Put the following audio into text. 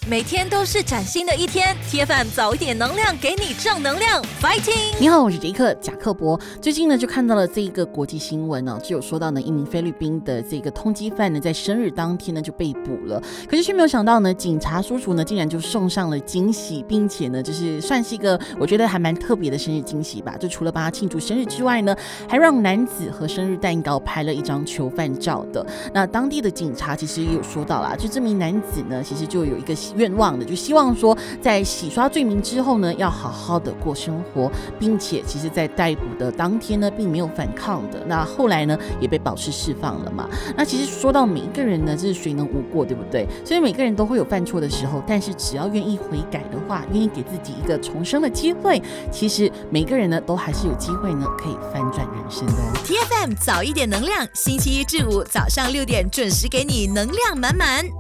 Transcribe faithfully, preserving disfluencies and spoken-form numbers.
每天都是崭新的一天 ，T F M 早一点能量给你正能量 ，Fighting！ 你好，我是杰克贾克伯。最近呢，就看到了这一个国际新闻呢、哦，就有说到呢，一名菲律宾的这个通缉犯呢，在生日当天呢就被捕了。可是却没有想到呢，警察叔叔呢，竟然就送上了惊喜，并且呢，就是算是一个我觉得还蛮特别的生日惊喜吧。就除了帮他庆祝生日之外呢，还让男子和生日蛋糕拍了一张囚犯照的。那当地的警察其实也有说到啦，就这名男子呢，其实就有一个愿望的，就希望说在洗刷罪名之后呢，要好好的过生活，并且其实在逮捕的当天呢，并没有反抗的。那后来呢，也被保释释放了嘛。那其实说到每一个人呢，这是谁能无过，对不对？所以每个人都会有犯错的时候，但是只要愿意悔改的话，愿意给自己一个重生的机会，其实每个人呢，都还是有机会呢，可以翻转人生的哦。 T F M 早一点能量，星期一至五早上六点准时给你能量满满。